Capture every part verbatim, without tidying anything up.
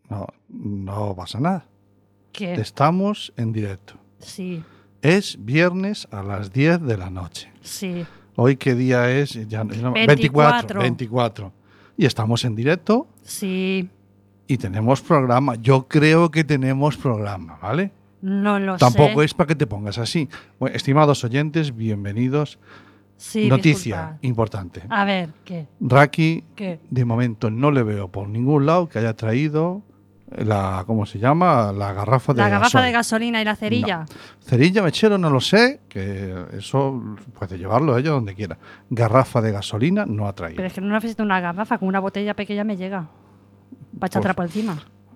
No, no pasa nada. ¿Qué? Estamos en directo. Sí. Es viernes a las diez de la noche. Sí. ¿Hoy qué día es? Ya, no, veinticuatro. veinticuatro. Y estamos en directo. Sí. Y tenemos programa. Yo creo que tenemos programa, ¿vale? No lo Tampoco sé. es para que te pongas así. Bueno, estimados oyentes, bienvenidos. Sí, Noticia disculpa. importante. A ver, ¿qué? Raki, ¿Qué? de momento no le veo por ningún lado que haya traído la, ¿cómo se llama? La garrafa de La garrafa gasoil. de gasolina y la cerilla. No. Cerilla, mechero, no lo sé, que eso puede llevarlo ellos donde quiera. Garrafa de gasolina no ha traído. Pero es que no necesito una garrafa, con una botella pequeña me llega. Para echar Pues- trapo encima.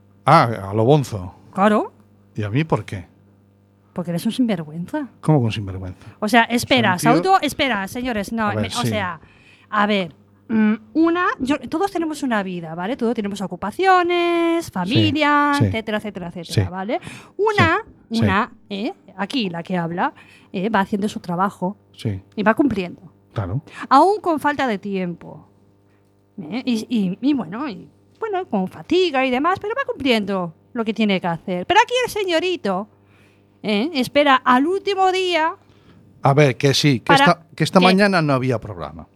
Ah, a lo bonzo. Claro, ¿Y a mí por qué? porque eres un sinvergüenza. ¿Cómo con sinvergüenza? O sea, espera, O sea, un tío- Sauto, espera, señores. No, A ver, me- o sí. sea, a ver. mm, Una, yo- todos tenemos una vida, ¿vale? Todos tenemos ocupaciones, familia, sí. etcétera, etcétera, etcétera, Sí. ¿vale? Una, Sí, una, eh, aquí la que habla, eh, va haciendo su trabajo Sí, y va cumpliendo, claro. aún con falta de tiempo. ¿eh? Y, y- y bueno, y, bueno, con fatiga y demás, pero va cumpliendo lo que tiene que hacer. Pero aquí el señorito ¿eh? espera al último día. A ver, que sí, que Para- esta, que esta ¿qué? mañana no había programa.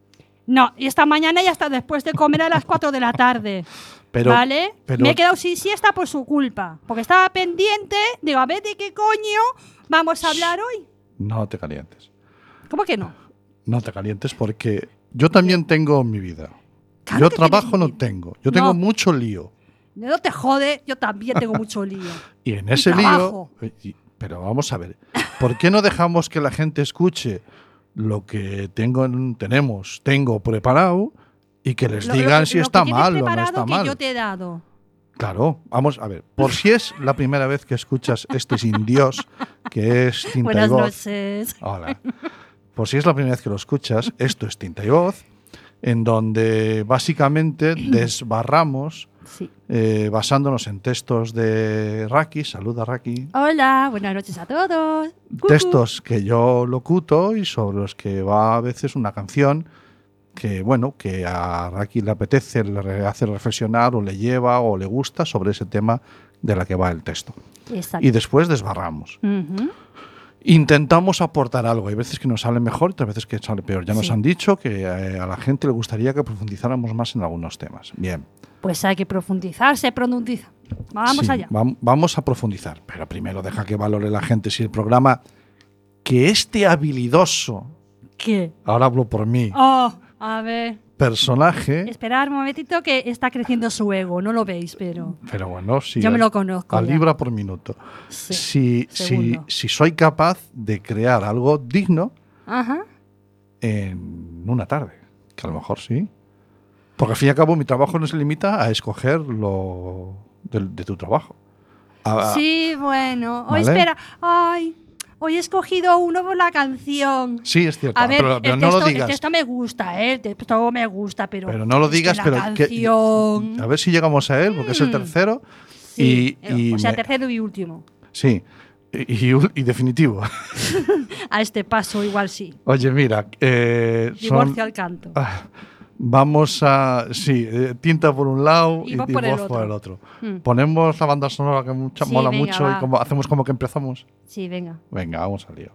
No, y esta mañana ya está después de comer a las cuatro de la tarde. Pero, ¿Vale? pero- Me he quedado sin siesta por su culpa. Porque estaba pendiente. Digo, a ver de qué coño vamos a hablar hoy. No te calientes. ¿Cómo que no? No te calientes porque yo también tengo mi vida. Claro Yo que trabajo tienes no vida. tengo. Yo tengo No. mucho lío. No te jode, yo también tengo mucho lío. Y en ese trabajo. lío... y- Pero vamos a ver, ¿por qué no dejamos que la gente escuche lo que tengo, en- tenemos, tengo preparado y que les Lo- lo digan que- si lo está que tienes mal o no preparado está que mal? yo te he dado. Claro, vamos a ver. Por si es la primera vez que escuchas este sin Dios, que es Tinta y Buenas Voz. noches. Hola. Por si es la primera vez que lo escuchas, esto es Tinta y Voz, en donde básicamente desbarramos, Sí. eh, basándonos en textos de Raki. Saluda, Raki. Hola, buenas noches a todos. Cucu. Textos que yo locuto y sobre los que va a veces una canción que, bueno, que a Raki le apetece, le hace reflexionar o le lleva o le gusta sobre ese tema de la que va el texto. Exacto. Y después desbarramos. Ujú. Intentamos aportar algo. Hay veces que nos sale mejor, otras veces que sale peor. Ya nos Sí. han dicho que eh, a la gente le gustaría que profundizáramos más en algunos temas. Bien. Pues hay que profundizar, se profundiza. Vamos Sí, allá. vam- vamos a profundizar. Pero primero deja que valore la gente si el programa que este habilidoso, ¿Qué? ahora hablo por mí, Oh, a ver. personaje, Esperar un momentito que está creciendo su ego. No lo veis, pero pero bueno, si yo me lo conozco. a ya. libra por minuto. Sí. Si, si, segundo. si soy capaz de crear algo digno Ajá. en una tarde, que a lo mejor sí. Porque al fin y al cabo mi trabajo no se limita a escoger lo de, de tu trabajo. A- Sí, bueno. Hoy ¿Vale? espera. Ay, hoy he escogido uno por la canción. Sí, es cierto, A ver, pero, pero el, no texto, lo el digas. texto me gusta, ¿eh? El texto me gusta, pero. Pero no lo es que digas, la pero que- canción. a ver si llegamos a él, porque es el Mm. tercero. Sí, y, y o sea, me- tercero y último. sí, y, y- y definitivo. A este paso, igual sí. Oye, mira, eh, son- Divorcio al canto. ah, vamos a... Sí, eh, tinta por un lado Y y, voz y por el voz otro. por el otro. Mm. Ponemos la banda sonora que mucha, Sí, mola venga, mucho va. y como, hacemos como que empezamos. Sí, venga. Venga, vamos al lío.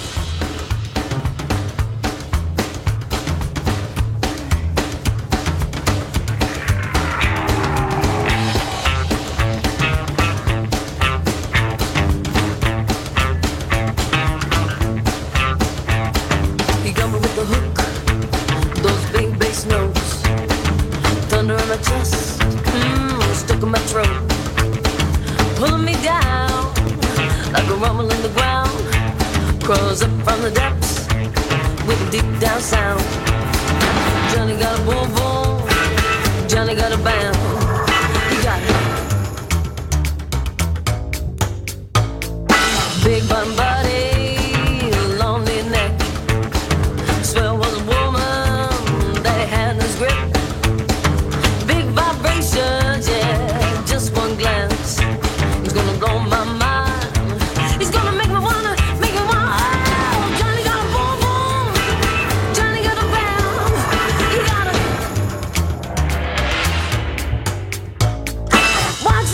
He got me with the hook, those big bass notes, thunder in my chest, mm, stuck in my throat, pulling me down like a rumble in the ground, crawls up from the depths with a deep down sound. Johnny got a boom boom, Johnny got a bam, he got it. Big bum body. Swell was a woman that had his grip. Big vibrations, yeah, just one glance. He's gonna blow my mind. He's gonna make me wanna, make me wanna. Oh, Johnny got a boom boom. Johnny got a bam. He got a. Watch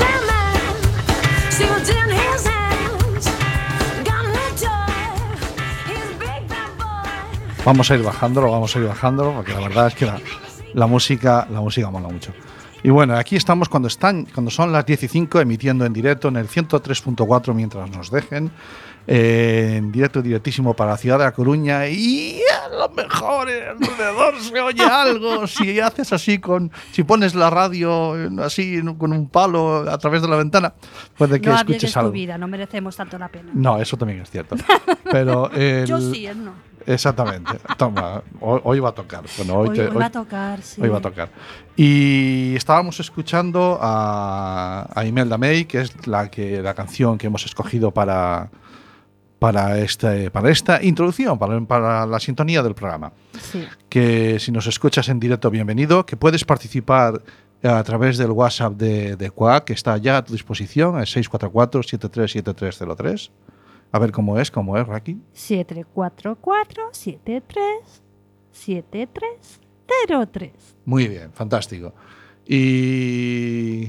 Vamos a ir bajándolo, vamos a ir bajándolo, porque la verdad es que la, la música, la música mola mucho. Y bueno, aquí estamos cuando están, cuando son las diez y cinco, emitiendo en directo en el ciento tres punto cuatro mientras nos dejen. Eh, en directo, directísimo para la ciudad de La Coruña, y a lo mejor alrededor se oye algo si haces así con, si pones la radio así con un palo a través de la ventana, puede que no escuches algo. Tu vida, no merecemos tanto la pena. No, eso también es cierto. Pero el, yo sí, él no. Exactamente. Toma, hoy, hoy va a tocar. Bueno, hoy, hoy, te, hoy hoy va a tocar, sí. Hoy va a tocar. Y estábamos escuchando a, a Imelda May, que es la que la canción que hemos escogido para para este para esta introducción, para, para la sintonía del programa. Sí. Que si nos escuchas en directo, bienvenido, que puedes participar a través del WhatsApp de, de Quack, que está ya a tu disposición, el seis cuatro cuatro, siete tres siete tres cero tres. A ver cómo es, cómo es, Raki. siete cuatro cuatro, siete tres siete tres cero tres. Muy bien, fantástico. Y...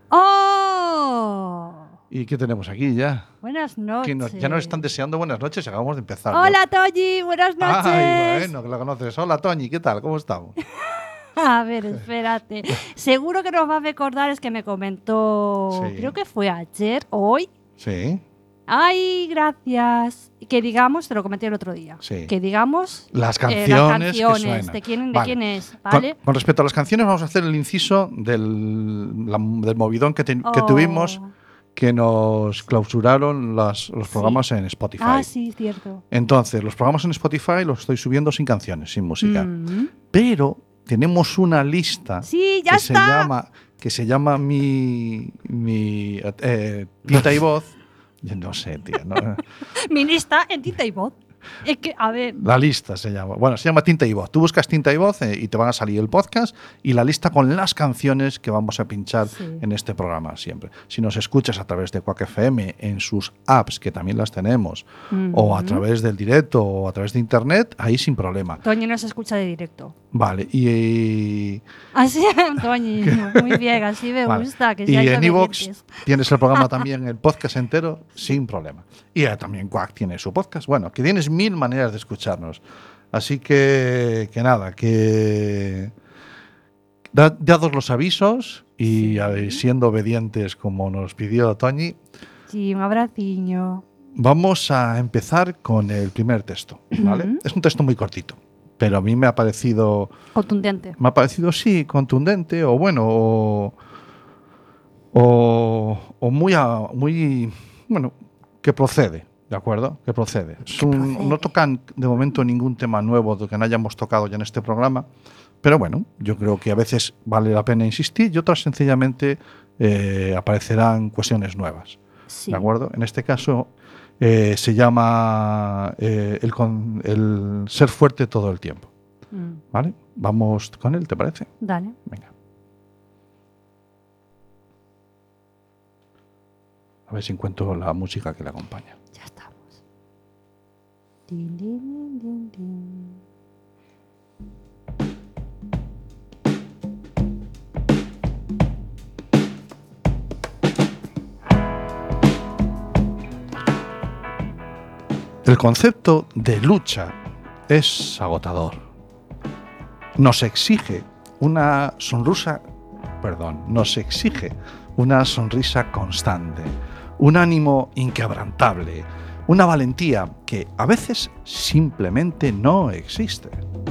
¡Oh! ¿Y qué tenemos aquí ya? Buenas noches. Nos, ya nos están deseando buenas noches, acabamos de empezar. Hola, ¿no? Toñi, buenas noches. Ay, bueno, que la conoces. Hola, Toñi, ¿qué tal? ¿Cómo estamos? A ver, espérate. Seguro que nos va a recordar, es que me comentó, Sí. creo que fue ayer, hoy. Sí. Ay, gracias. Que digamos, te lo comenté el otro día. Sí. Que digamos Las canciones, eh, las canciones que suenan. de quién, de Vale. quién es, Con, ¿vale? con respecto a las canciones, vamos a hacer el inciso del, la- del movidón que, te- que Oh. tuvimos, que nos clausuraron las- los programas en Spotify. Ah, sí, cierto. Entonces, los programas en Spotify los estoy subiendo sin canciones, sin música. Mm. Pero tenemos una lista Sí, ya que está. se llama que se llama mi mi eh, tinta y voz. Yo no sé, tío. ¿no? Mi lista en tinta y voz. Es que, a ver, La lista se llama. Bueno, se llama Tinta y Voz. Tú buscas Tinta y Voz eh, y te van a salir el podcast y la lista con las canciones que vamos a pinchar Sí. en este programa siempre. Si nos escuchas a través de Quack F M en sus apps, que también las tenemos, o a Ujú. través del directo o a través de internet, ahí sin problema. Toñi no se escucha de directo. Vale, y, Así, Toñi, muy bien, así me Vale. gusta. Que y seáis en iVoox obedientes. tienes el programa también, el podcast entero, sin problema. Y eh, también Quack tiene su podcast. Bueno, que tienes mil maneras de escucharnos. Así que, que nada, que da- dados los avisos y Sí. eh, siendo obedientes como nos pidió Toñi, Sí, un abraciño. vamos a empezar con el primer texto. ¿Vale? Ujú. Es un texto muy cortito, pero a mí me ha parecido... Contundente. Me ha parecido, sí, contundente o bueno, o, o, o muy, a- muy, bueno, que procede, ¿de acuerdo? Que procede. Es un- procede. no tocan de momento ningún tema nuevo de que no hayamos tocado ya en este programa, pero bueno, yo creo que a veces vale la pena insistir y otras sencillamente eh, aparecerán cuestiones nuevas, Sí. ¿de acuerdo? En este caso eh, se llama eh, el, con- el ser fuerte todo el tiempo, Mm, ¿vale? Vamos con él, ¿te parece? Dale. Venga. A ver si encuentro la música que le acompaña. Ya estamos. Din, din, din, din, din. El concepto de lucha es agotador. Nos exige una sonrisa, perdón, nos exige una sonrisa constante, un ánimo inquebrantable, una valentía que a veces simplemente no existe.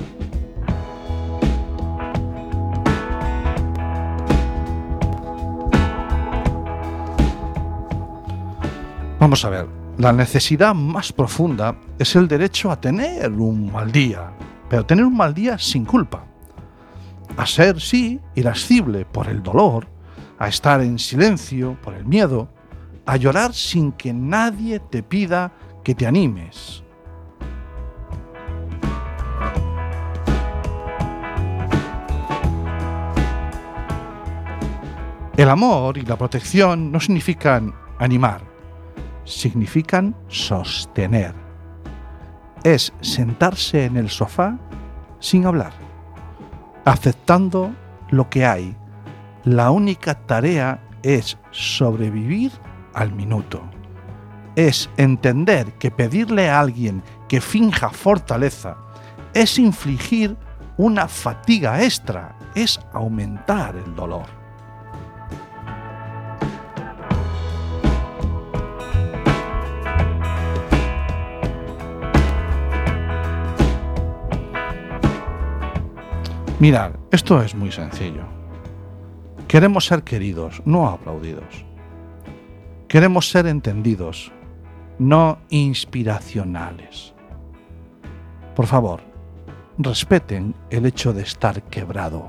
Vamos a ver, la necesidad más profunda es el derecho a tener un mal día, pero tener un mal día sin culpa. A ser, sí, irascible por el dolor, a estar en silencio por el miedo, a llorar sin que nadie te pida que te animes. El amor y la protección no significan animar, significan sostener. Es sentarse en el sofá sin hablar, aceptando lo que hay. La única tarea es sobrevivir al minuto. Es entender que pedirle a alguien que finja fortaleza es infligir una fatiga extra, es aumentar el dolor. Mirad, esto es muy sencillo. Queremos ser queridos, no aplaudidos. Queremos ser entendidos, no inspiracionales. Por favor, respeten el hecho de estar quebrado.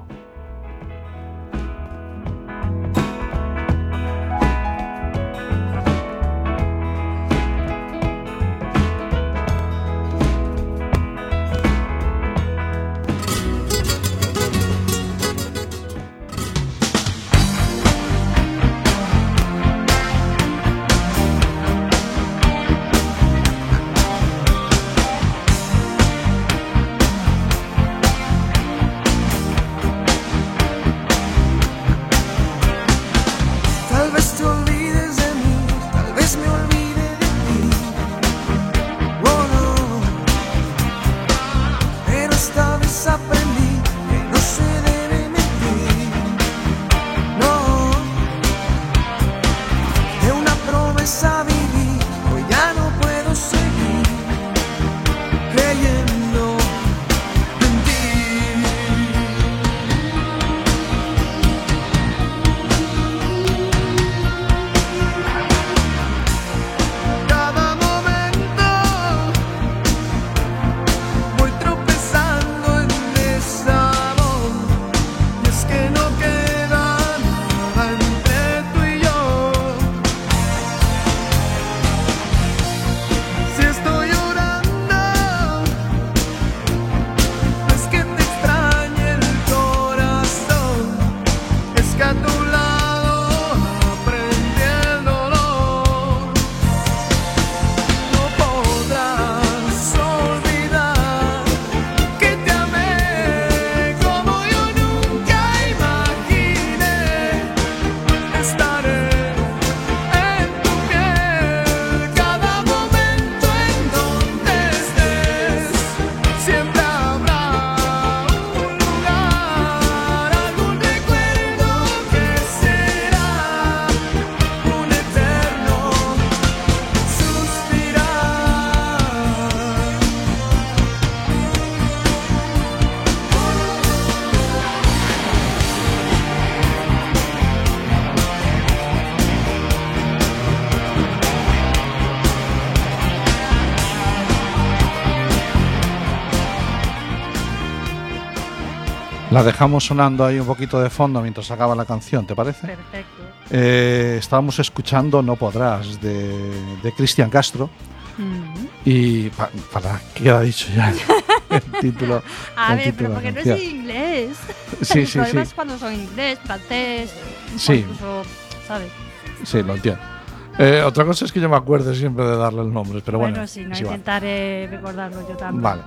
La dejamos sonando ahí un poquito de fondo mientras acaba la canción, ¿te parece? Perfecto. Eh, estábamos escuchando No Podrás de, de Cristian Castro. Mm. Y pa, para qué ha dicho ya el título. A el ver, título pero de porque la no es canción. inglés. Sí, El sí, problema sí. es cuando son inglés, francés, Sí. incluso, ¿sabes? Sí, lo entiendo. Eh, otra cosa es que yo me acuerde siempre de darle el nombre, pero bueno. Bueno, sí, no es igual. intentaré recordarlo yo también. Vale.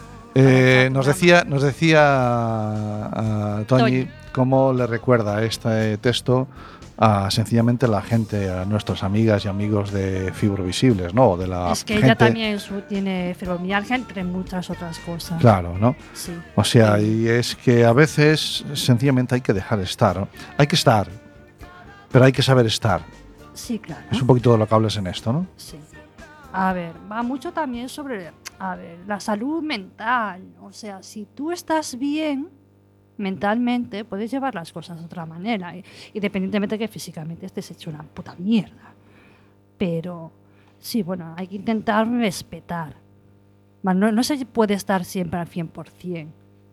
Eh, nos decía, nos decía uh, Toñi Toñi. cómo le recuerda este texto a sencillamente la gente, a nuestras amigas y amigos de Fibrovisibles, ¿no? De la Es que gente, ella también su- tiene fibromialgia, entre muchas otras cosas. Claro, ¿no? Sí. O sea, y es que a veces sencillamente hay que dejar estar, ¿no? Hay que estar, pero hay que saber estar. Sí, claro. Es un poquito de lo que hables en esto, ¿no? Sí. A ver, va mucho también sobre, a ver, la salud mental. O sea, si tú estás bien mentalmente, puedes llevar las cosas de otra manera, ¿eh? Independientemente de que físicamente estés hecho una puta mierda. Pero, sí, bueno, hay que intentar respetar. No, no se puede estar siempre al cien por ciento.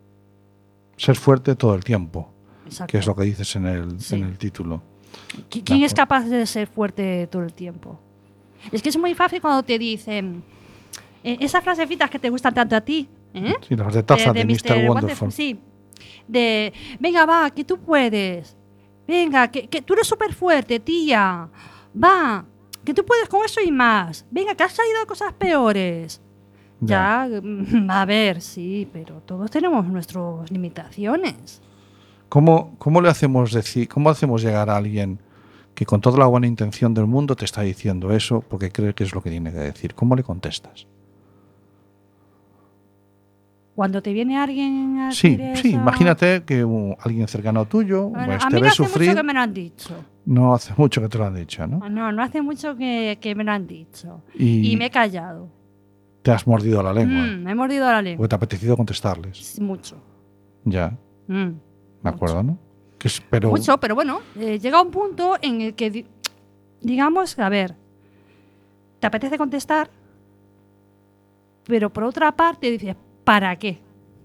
Ser fuerte todo el tiempo, Exacto. que es lo que dices en el, Sí. en el título. ¿Qui- ¿Quién De es acuerdo. capaz de ser fuerte todo el tiempo? Es que es muy fácil cuando te dicen eh, esas frasecitas que te gustan tanto a ti, ¿eh? Sí, las de taza de, mister Wonderful. Sí, de venga, va, que tú puedes. Venga, que, que tú eres súper fuerte, tía. Va, que tú puedes con eso y más. Venga, que has salido de cosas peores. Ya, mm, a ver, sí, pero todos tenemos nuestras limitaciones. ¿Cómo, cómo le hacemos decir, cómo hacemos llegar a alguien que con toda la buena intención del mundo te está diciendo eso porque cree que es lo que tiene que decir? ¿Cómo le contestas? cuando te viene alguien a Sí, decir sí, eso- imagínate que uh, alguien cercano tuyo Bueno, pues, a te mí no ve hace sufrir. mucho que me lo han dicho. No hace mucho que te lo han dicho, ¿no? No, no hace mucho que, que me lo han dicho. Y, Y me he callado. te has mordido la lengua. Mm, me he mordido la lengua. Porque te ha apetecido contestarles. Mucho. Ya, Mm, me acuerdo, ¿no? Que es- pero, Mucho, pero bueno, eh, llega un punto en el que, di- digamos, a ver, te apetece contestar, pero por otra parte dices, ¿para qué?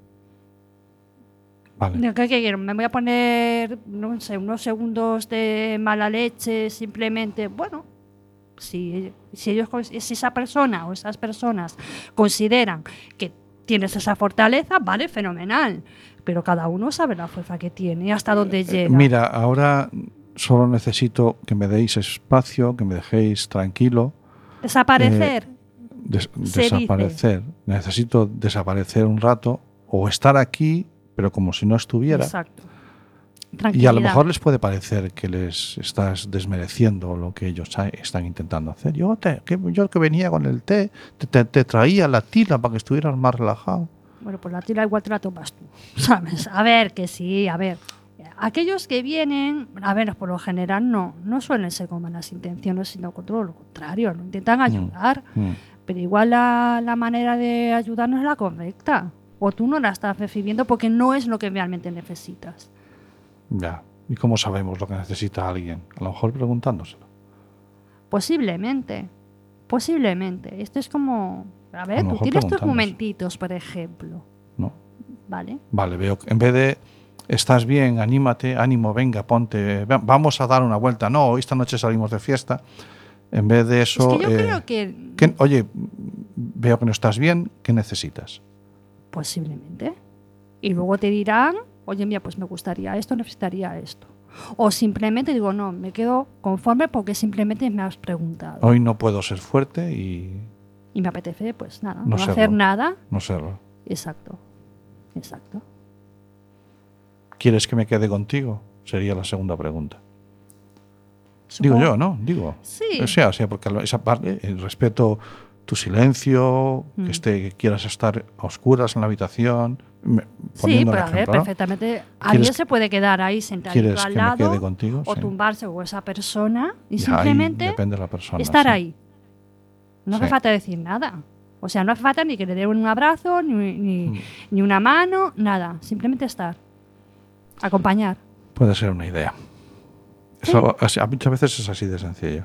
Vale. ¿Qué, qué quiero? ¿Me voy a poner, no sé, unos segundos de mala leche simplemente? Bueno, si, si, ellos, cons- si esa persona o esas personas consideran que tienes esa fortaleza, vale, fenomenal. Pero cada uno sabe la fuerza que tiene y hasta dónde llega. Mira, ahora solo necesito que me deis espacio, que me dejéis tranquilo. Desaparecer. Des- Se desaparecer. Necesito desaparecer un rato o estar aquí, pero como si no estuviera. Exacto. Y a Tranquilidad. lo mejor les puede parecer que les estás desmereciendo lo que ellos ha- están intentando hacer. Yo, te- que, yo que venía con el té, te, te- te traía la tila para que estuvieras más relajado. Bueno, pues la tila igual te la tomas tú, ¿sabes? A ver, que sí, a ver. Aquellos que vienen, a ver, por lo general no, no suelen ser con malas intenciones, sino con todo lo contrario, lo intentan ayudar, Mm. pero igual la, la manera de ayudar no es la correcta. O tú no la estás recibiendo porque no es lo que realmente necesitas. Ya. ¿Y cómo sabemos lo que necesita alguien? A lo mejor preguntándoselo. Posiblemente, posiblemente. Esto es como, a A ver, lo tú mejor tienes tus preguntándose. momentitos, por ejemplo, ¿No? ¿vale? Vale, veo que en vez de estás bien, anímate, ánimo, venga, ponte, va- vamos a dar una vuelta. No, esta noche salimos de fiesta. En vez de eso. es que yo eh, creo que ¿qué- oye, veo que no estás bien, ¿qué necesitas? posiblemente. Y luego te dirán, oye, mira, pues me gustaría esto, necesitaría esto. O simplemente digo, no, me quedo conforme porque simplemente me has preguntado. Hoy no puedo ser fuerte y Y me apetece, pues nada, No no, serlo. hacer nada. no serlo. Exacto, exacto. ¿Quieres que me quede contigo? Sería la segunda pregunta. Supongo- Digo yo, ¿no? Digo. Sí. O sea, o sea, porque esa parte, el respeto tu silencio, Mm. que, esté, que quieras estar a oscuras en la habitación. me- Sí, poniendo pero un a ver, ejemplo, ¿no? perfectamente. Alguien se puede quedar ahí sentadito ¿Quieres al que me lado quede contigo? o Sí. tumbarse con esa persona y Ya, ahí simplemente depende de la persona. estar sí. ahí. No hace Sí. falta decir nada. O sea, no hace falta ni que le den un abrazo, ni, ni, Mm. ni una mano, nada. Simplemente estar. Acompañar. Puede ser una idea. Eso, así- a muchas veces es así de sencillo.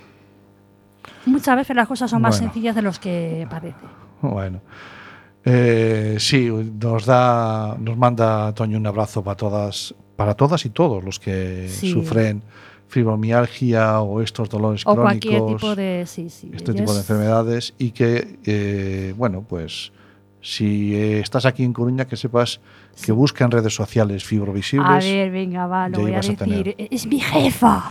Muchas veces las cosas son más Bueno. sencillas de los que parece. Bueno. Eh, sí, nos da, nos manda Toño un abrazo para todas, para todas y todos los que Sí. sufren fibromialgia o estos dolores O crónicos, cualquier tipo de... Sí, sí. este Y tipo de es- enfermedades y que, eh, bueno, pues si eh, estás aquí en Coruña, que sepas que busca en redes sociales A Fibrovisibles. ver, venga, va, lo ya voy a ibas a decir. tener. Es mi jefa.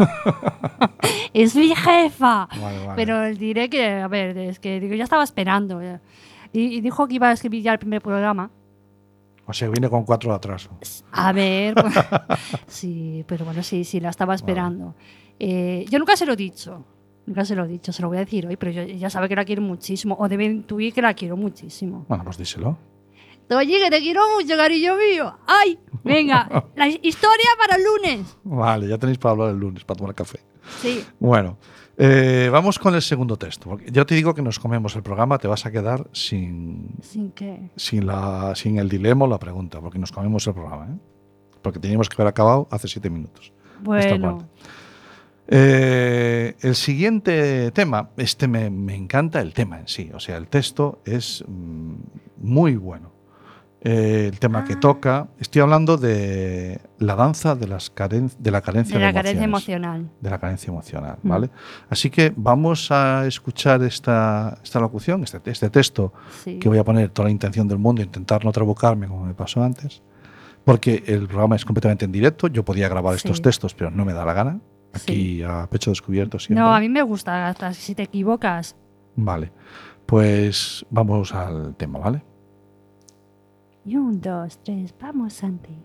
es mi jefa. Vale, vale. Pero diré que, a ver, es que digo, ya estaba esperando. ya. Y, y dijo que iba a escribir ya el primer programa. O sea, viene con cuatro de atraso. A ver, pues, sí, pero bueno, sí, sí, la estaba esperando. Eh, yo nunca se lo he dicho, nunca se lo he dicho, se lo voy a decir hoy, pero yo- ella sabe que la quiero muchísimo, o debe intuir que la quiero muchísimo. Bueno, pues díselo. Oye, que te quiero mucho, cariño mío. ¡Ay! Venga, la historia para el lunes. Vale, ya tenéis para hablar el lunes, para tomar café. Sí, Bueno, eh, vamos con el segundo texto. Porque yo te digo que nos comemos el programa, te vas a quedar sin, sin que... sin, la, sin el dilema o la pregunta, porque nos comemos el programa. ¿eh? Porque teníamos que haber acabado hace siete minutos. Esta Bueno, parte. Eh, el siguiente tema, este me, me encanta el tema en sí, o sea, el texto es mm, muy bueno. Eh, el tema que Ah. toca, estoy hablando de la danza de, las caren- de la carencia de de, la carencia emociones. emocional. De la carencia emocional, Mm. ¿vale? Así que vamos a escuchar esta, esta locución, este, este texto, Sí. que voy a poner toda la intención del mundo, intentar no trabucarme como me pasó antes, porque el programa es completamente en directo, yo podía grabar estos Sí. textos, pero no me da la gana, aquí a pecho descubierto siempre. No, a mí me gusta, hasta si te equivocas. Vale, pues vamos al tema, ¿vale? Y un, dos, tres, vamos, Santi.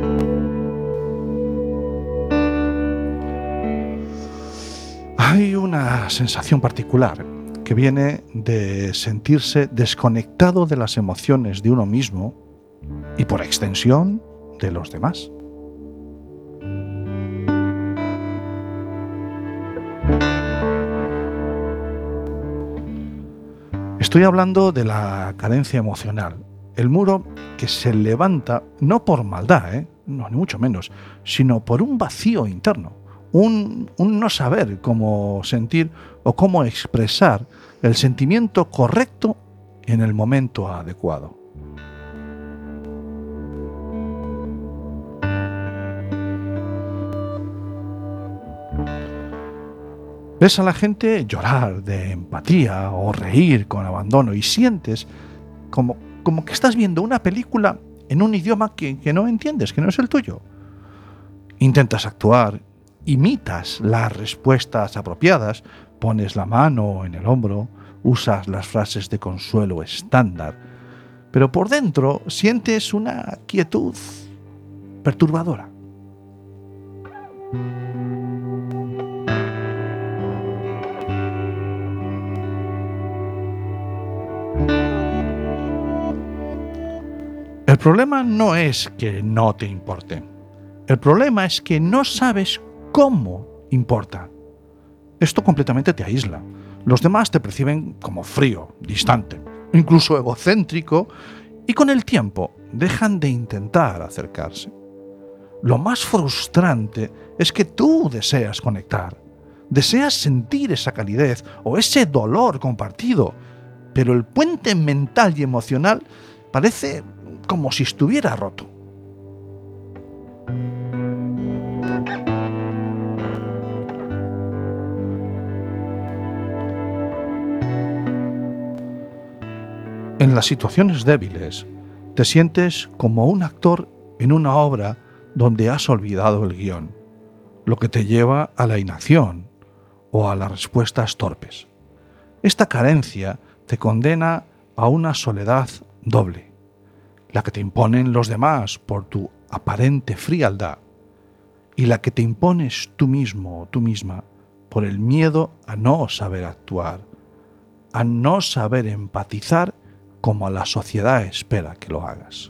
Hay una una sensación particular que viene de sentirse desconectado de las emociones de uno mismo y, por extensión, de los demás. Estoy hablando de la carencia emocional, el muro que se levanta no por maldad, ¿eh? no, ni mucho menos, sino por un vacío interno, un, un no saber cómo sentir o cómo expresar el sentimiento correcto en el momento adecuado. Ves a la gente llorar de empatía o reír con abandono y sientes como, como que estás viendo una película en un idioma que, que no entiendes, que no es el tuyo. Intentas actuar, imitas las respuestas apropiadas, pones la mano en el hombro, usas las frases de consuelo estándar, pero por dentro sientes una quietud perturbadora. El problema no es que no te importe. El problema es que no sabes cómo importa. Esto completamente te aísla. Los demás te perciben como frío, distante, incluso egocéntrico, y con el tiempo dejan de intentar acercarse. Lo más frustrante es que tú deseas conectar, deseas sentir esa calidez o ese dolor compartido, pero el puente mental y emocional parece como si estuviera roto. En las situaciones débiles, te sientes como un actor en una obra donde has olvidado el guión, lo que te lleva a la inacción o a las respuestas torpes. Esta carencia te condena a una soledad doble, la que te imponen los demás por tu aparente frialdad y la que te impones tú mismo o tú misma por el miedo a no saber actuar, a no saber empatizar como la sociedad espera que lo hagas.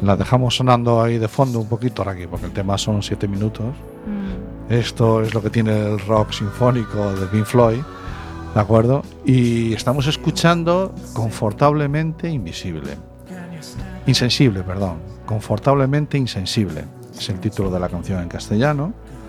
La dejamos sonando ahí de fondo un poquito ahora aquí, porque el tema son siete minutos. Mm. Esto es lo que tiene el rock sinfónico de Pink Floyd, ¿de acuerdo? Y estamos escuchando Confortablemente Invisible. Insensible, perdón. Confortablemente Insensible. Es el título de la canción en castellano.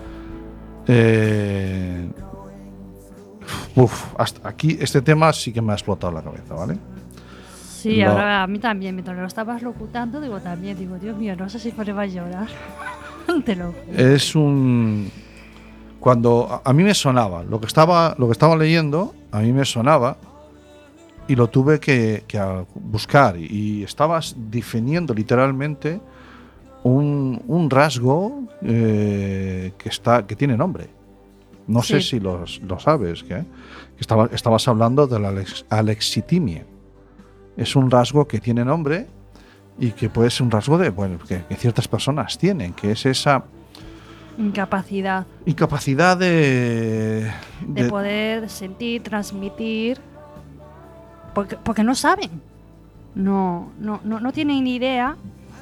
Eh, uf, hasta aquí este tema sí que me ha explotado la cabeza, ¿vale? Sí, Lo- ahora a mí también, mientras lo estabas locutando, digo también, digo, Dios mío, no sé si me va a llorar. Te lo juro. Es un... Cuando a, a mí me sonaba, lo que estaba, lo que estaba leyendo, a mí me sonaba y lo tuve que, que a- buscar y, y estabas definiendo literalmente un, un rasgo eh, que, está, que tiene nombre. No sé Sí. si los- lo sabes, que, que estaba, estabas hablando de la alex- alexitimia. Es un rasgo que tiene nombre y que puede ser un rasgo de, bueno, que, que ciertas personas tienen, que es esa Incapacidad incapacidad de, de, de- poder sentir, transmitir, porque, porque no saben. No, no, no, no tienen ni idea.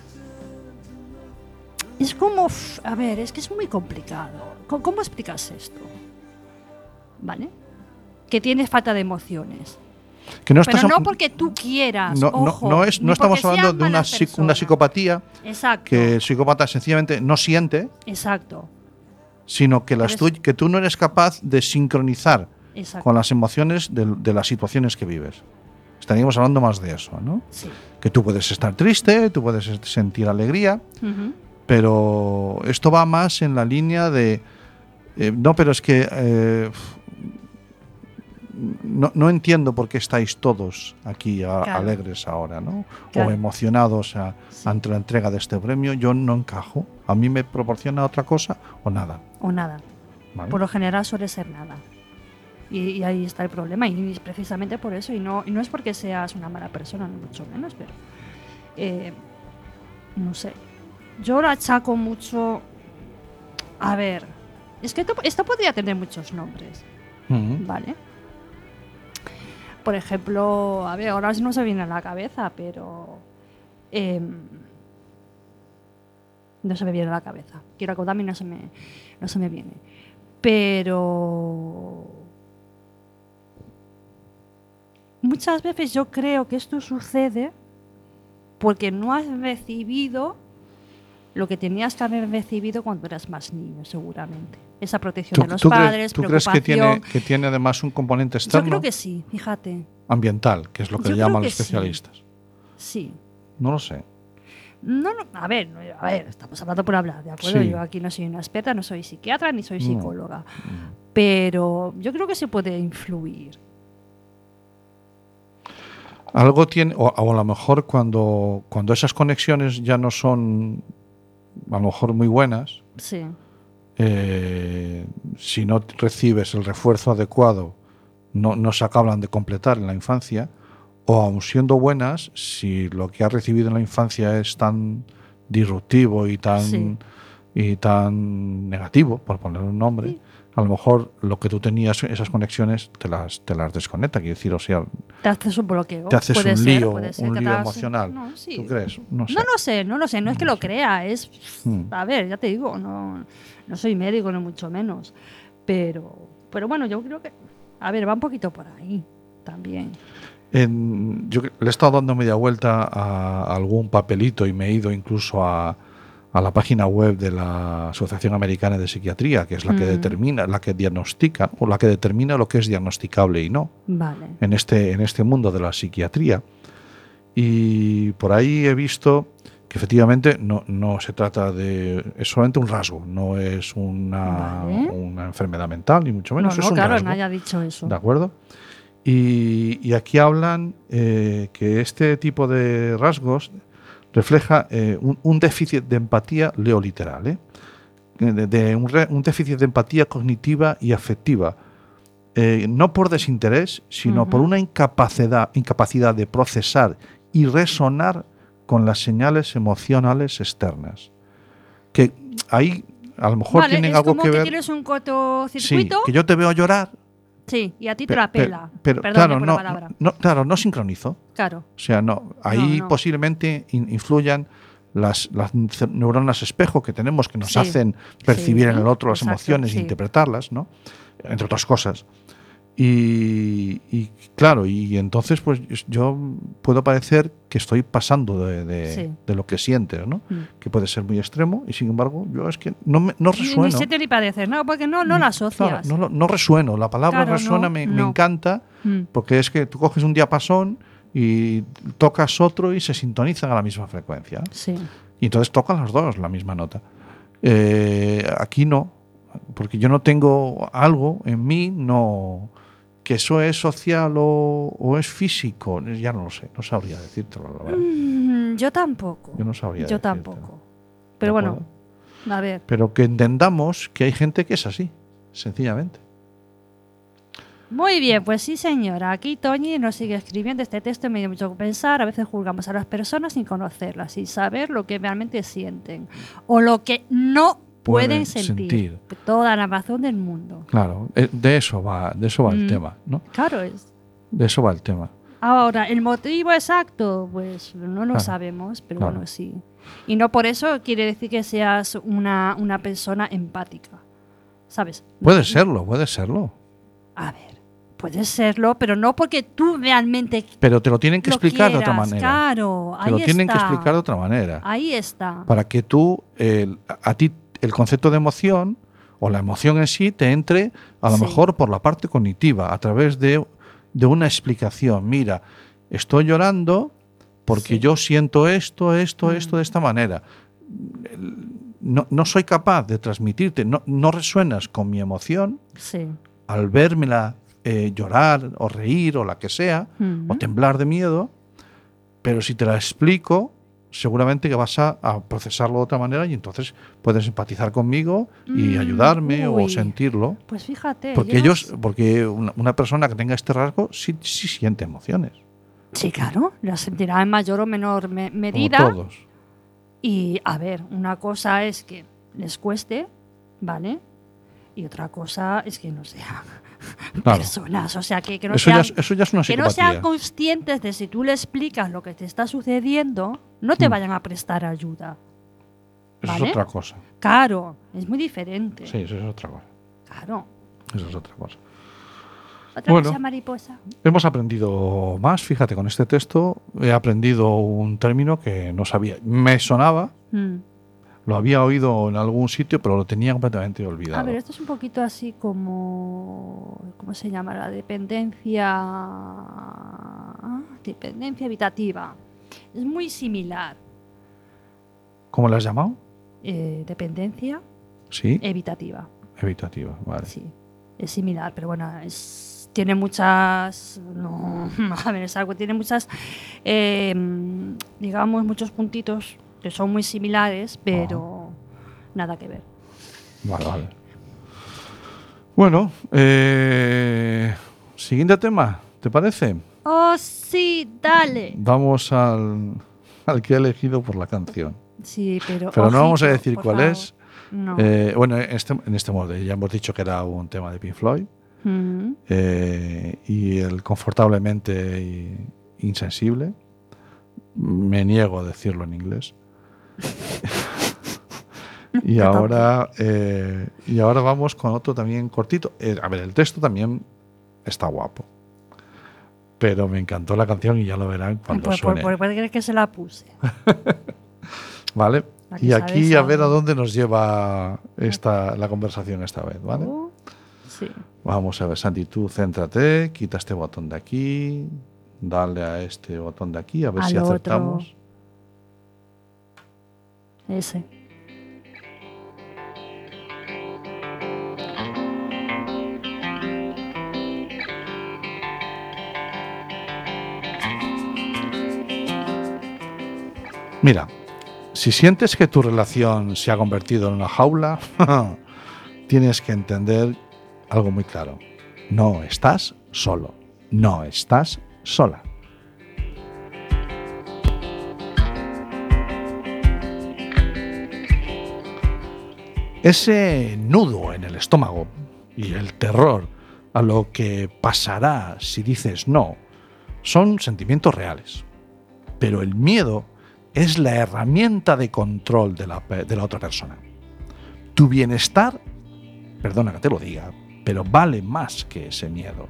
Es como, uf, a ver, es que es muy complicado. ¿Cómo, cómo explicas esto? ¿Vale? Que tienes falta de emociones. que no estás Pero no am- porque tú quieras. no, no- ojo, no es ni no estamos porque hablando sean de una, malas psic- una personas. psicopatía Exacto. que el psicópata sencillamente no siente, Exacto. sino que las Eres- tú, que tú no eres capaz de sincronizar Exacto. con las emociones de, de las situaciones que vives. Estaríamos hablando más de eso, ¿no? Sí. Que tú puedes estar triste, tú puedes sentir alegría, Ujú. pero esto va más en la línea de eh, no, pero es que eh, no, no entiendo por qué estáis todos aquí a- Claro. alegres ahora, ¿no? Claro. O emocionados a- Sí. ante la entrega de este premio. Yo no encajo. A mí me proporciona otra cosa o nada. O nada. ¿vale? Por lo general suele ser nada. Y, y ahí está el problema. Y es precisamente por eso. Y no, y no es porque seas una mala persona, ni mucho menos, pero. eh, no sé. Yo lo achaco mucho. A ver. Es que esto, esto podría tener muchos nombres, Ujú. ¿vale? Por ejemplo, a ver, ahora no se viene a la cabeza, pero. em, no se me viene a la cabeza. Quiero acordarme y no se me, no se me viene. Pero. Muchas veces yo creo que esto sucede porque no has recibido lo que tenías que haber recibido cuando eras más niño, seguramente. Esa protección ¿Tú, de los tú cre- padres, tú crees preocupación. que tiene, que tiene además un componente Yo externo creo que sí, fíjate. ambiental, que es lo que Yo le creo llaman que los especialistas? Sí. No lo sé. No, no, a ver, no, a ver, estamos hablando por hablar, ¿de acuerdo? Sí. Yo aquí no soy una experta, no soy psiquiatra ni soy No. psicóloga. Pero yo creo que se puede influir. Algo tiene, o, o a lo mejor cuando, cuando esas conexiones ya no son a lo mejor muy buenas, Sí. eh, si no recibes el refuerzo adecuado, no, no se acaban de completar en la infancia, o aun siendo buenas, si lo que has recibido en la infancia es tan disruptivo y tan, Sí. y tan negativo, por poner un nombre, Sí. a lo mejor lo que tú tenías, esas conexiones, te las, te las desconecta. Quiero decir, o sea, Te haces un bloqueo. te haces puede un ser, lío, puede ser un que lío te hagas- emocional. No, sí. ¿Tú crees? No sé. No lo sé, no lo sé, no es que lo crea, es. Hmm. A ver, ya te digo, no, no soy médico, ni mucho menos. Pero, pero bueno, yo creo que. A ver, va un poquito por ahí también. En- yo le he estado dando media vuelta a algún papelito y me he ido incluso a, a la página web de la Asociación Americana de Psiquiatría, que es la que Mm. determina, la que diagnostica o la que determina lo que es diagnosticable y no Vale. en este, en este mundo de la psiquiatría. Y por ahí he visto que efectivamente no, no se trata de... es solamente un rasgo, no es una, Vale. una enfermedad mental, ni mucho menos. no, es no, un claro, rasgo. nadie ha dicho eso. ¿De acuerdo? Y, y aquí hablan eh, que este tipo de rasgos refleja eh, un, un déficit de empatía, leo literal, ¿eh? de, de un, re- un déficit de empatía cognitiva y afectiva, eh, no por desinterés, sino Ujú. por una incapacidad, incapacidad de procesar y resonar con las señales emocionales externas. Que ahí a lo mejor Vale, tienen es algo como que que ver. tienes un Sí, cortocircuito. que yo te veo llorar. Sí, y a ti Pe- te la pe- pela. Pero, Perdón claro, por no, la palabra. no, claro, no sincronizo. Claro. O sea, no, ahí No, no. posiblemente in- influyan las, las neuronas espejo que tenemos que nos Sí. hacen percibir Sí, en el otro las exacto, emociones sí. e interpretarlas, ¿no? Entre otras cosas. Y, y, claro, y entonces pues yo puedo parecer que estoy pasando de, de, Sí. de lo que sientes, ¿no? Mm. Que puede ser muy extremo y sin embargo yo es que no, me, no Ni, resueno. ni siete ni padeces, ¿no? Porque no, no la asocias. Claro, no, lo- no resueno, la palabra Claro, resuena no, me, me no. encanta Mm. porque es que tú coges un diapasón y tocas otro y se sintonizan a la misma frecuencia. Sí. Y entonces tocan los dos la misma nota. Eh, aquí no, porque yo no tengo algo en mí, no que eso es social o, o es físico, ya no lo sé, no sabría decírtelo, la verdad. Mm, yo tampoco. Yo no sabría Yo decírtelo. tampoco. ¿De Pero bueno, acuerdo? a ver. Pero que entendamos que hay gente que es así, sencillamente. Muy bien, pues sí, señora. Aquí Toñi nos sigue escribiendo este texto, me dio mucho que pensar. A veces juzgamos a las personas sin conocerlas, sin saber lo que realmente sienten o lo que no pueden, Pueden sentir. sentir. Toda la razón del mundo. Claro, eh, de eso va, de eso va el Mm. tema, ¿no? Claro, es. De eso va el tema. Ahora, el motivo exacto, pues no lo Claro, sabemos, pero claro. bueno, sí. Y no por eso quiere decir que seas una, una persona empática, ¿sabes? Puede serlo, puede serlo. A ver, puede serlo, pero no porque tú realmente Pero te lo tienen que lo explicar de otra quieras, manera. Claro, Te ahí lo tienen que está. explicar de otra manera. Ahí está. Para que tú, el- a ti, el concepto de emoción o la emoción en sí te entre a lo Sí. mejor por la parte cognitiva, a través de, de una explicación. Mira, estoy llorando porque Sí. yo siento esto, esto, Mm. esto de esta manera. No, no soy capaz de transmitirte, no, no resuenas con mi emoción Sí. al vérmela eh, llorar o reír o la que sea, Ujú. o temblar de miedo, pero si te la explico, seguramente que vas a, a procesarlo de otra manera y entonces puedes empatizar conmigo y Mm, ayudarme o uy. sentirlo. Pues fíjate. Porque yo no ellos, sé. porque una, una persona que tenga este rasgo sí, sí siente emociones. Sí, claro, las sentirá en mayor o menor me- Como medida. todos. Y a ver, una cosa es que les cueste, ¿vale? Y otra cosa es que no sean Claro. personas, o sea, que, que no Eso ya, sean, es, eso ya es una que no psicopatía. sean conscientes de si tú le explicas lo que te está sucediendo, no te Mm. vayan a prestar ayuda. Eso ¿vale? es otra cosa. Claro, es muy diferente. Sí, eso es otra cosa. Claro. Eso es otra cosa. Otra Bueno. cosa mariposa. Hemos aprendido más, fíjate, con este texto he aprendido un término que no sabía. Me sonaba, Mm. lo había oído en algún sitio, pero lo tenía completamente A olvidado. ver, esto es un poquito así como. ¿Cómo se llama? La dependencia. Dependencia evitativa. Es muy similar. ¿Cómo lo has llamado? Eh, dependencia Sí, evitativa. evitativa, vale. Sí. Es similar, pero bueno, es, tiene muchas. No, a ver, es algo. Tiene muchas. eh, digamos, muchos puntitos que son muy similares, pero nada que ver. Vale, vale. Bueno, eh, siguiente tema, ¿te parece? Oh, sí, dale. Vamos al, al que he elegido por la canción. Sí, pero. Pero no vamos a ojito, decir por cuál favor. es. No. Eh, bueno, en este, en este modo ya hemos dicho que era un tema de Pink Floyd. Mm. eh, y el confortablemente i- insensible. Me niego a decirlo en inglés. y Yo ahora eh, y ahora vamos con otro también cortito. Eh, a ver, el texto también está guapo. Pero me encantó la canción y ya lo verán cuando Pues, suene. pues, puede creer que se la puse. ¿Vale? La que Y sabe, aquí a ver a sabe. dónde nos lleva esta, la conversación esta vez, ¿vale? Uh, sí. Vamos a ver, Santi, tú céntrate, quita este botón de aquí, dale a este botón de aquí, a ver Al si otro. acertamos. Ese. Mira, si sientes que tu relación se ha convertido en una jaula, tienes que entender algo muy claro. No estás solo, no estás sola. Ese nudo en el estómago y el terror a lo que pasará si dices no son sentimientos reales. Pero el miedo es la herramienta de control de la, de la otra persona. Tu bienestar, perdona que te lo diga, pero vale más que ese miedo.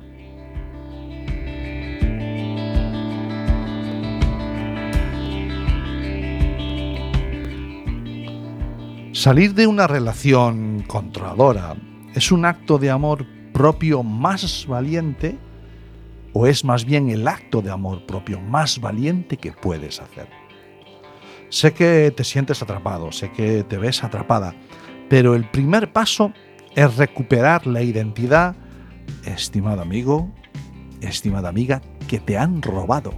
Salir de una relación controladora es un acto de amor propio más valiente, o es más bien el acto de amor propio más valiente que puedes hacer. Sé que te sientes atrapado, sé que te ves atrapada, pero el primer paso es recuperar la identidad, estimado amigo, estimada amiga, que te han robado.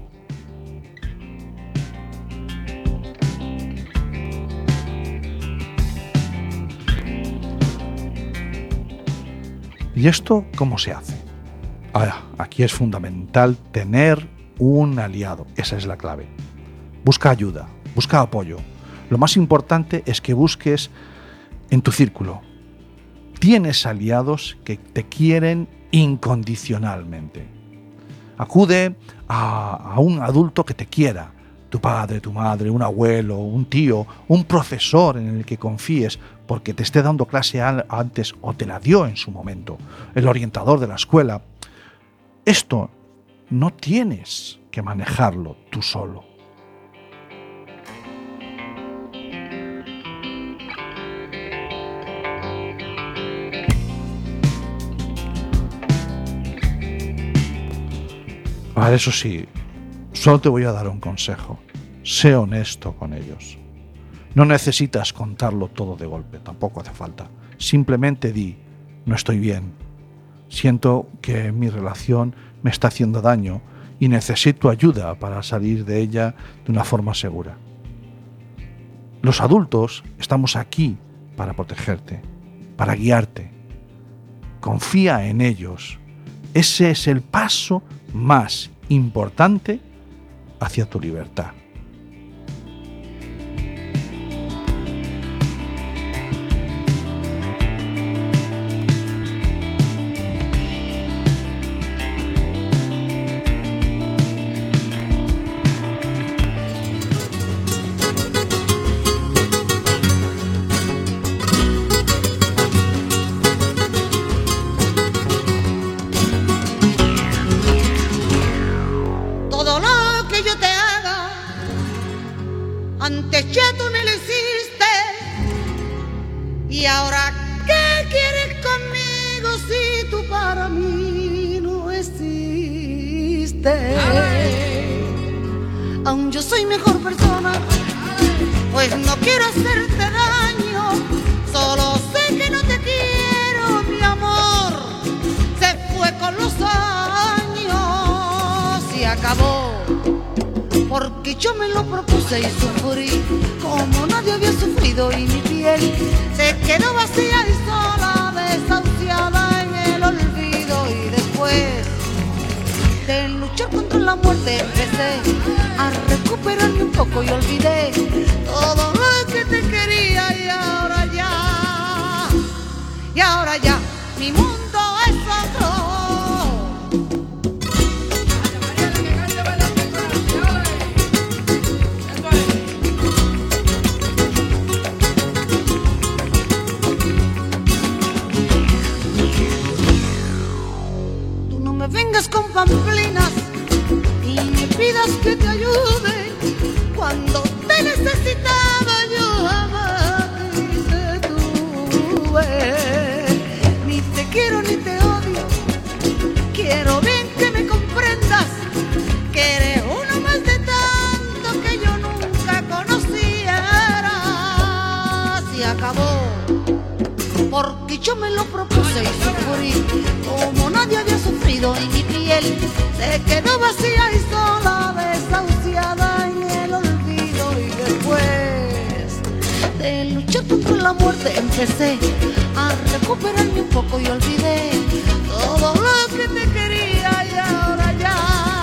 ¿Y esto cómo se hace? Ah, aquí es fundamental tener un aliado, esa es la clave. Busca ayuda, busca apoyo. Lo más importante es que busques en tu círculo. Tienes aliados que te quieren incondicionalmente. Acude a, a un adulto que te quiera, tu padre, tu madre, un abuelo, un tío, un profesor en el que confíes porque te esté dando clase antes o te la dio en su momento, el orientador de la escuela. Esto no tienes que manejarlo tú solo. Ahora, eso sí, solo te voy a dar un consejo. Sé honesto con ellos. No necesitas contarlo todo de golpe, tampoco hace falta. Simplemente di, no estoy bien. Siento que mi relación me está haciendo daño y necesito ayuda para salir de ella de una forma segura. Los adultos estamos aquí para protegerte, para guiarte. Confía en ellos. Ese es el paso más importante hacia tu libertad. Antes ya tú ni lo hiciste. Y ahora, ¿qué quieres conmigo si tú para mí no existes? Aún yo soy mejor persona, pues no quiero hacerte daño. Solo sé que no te quiero, mi amor. Se fue con los años y acabó. Porque yo me lo propuse y sufrí como nadie había sufrido, y mi piel se quedó vacía y sola, desahuciada en el olvido. Y después de luchar contra la muerte empecé a recuperarme un poco y olvidé todo lo que te quería. Y ahora ya, y ahora ya, mi mundo es otro. Vengas con pamplinas y me pidas que te ayude cuando te necesitaba. Yo jamás te tuve, ni te quiero ni te odio. Quiero bien que me comprendas que eres uno más de tanto que yo nunca conociera. Se acabó porque yo me lo propuse y sufrí como nadie había sufrido, y mi piel se quedó vacía y sola, desahuciada en el olvido. Y después de luchar contra la muerte empecé a recuperarme un poco y olvidé todo lo que te quería. Y ahora ya,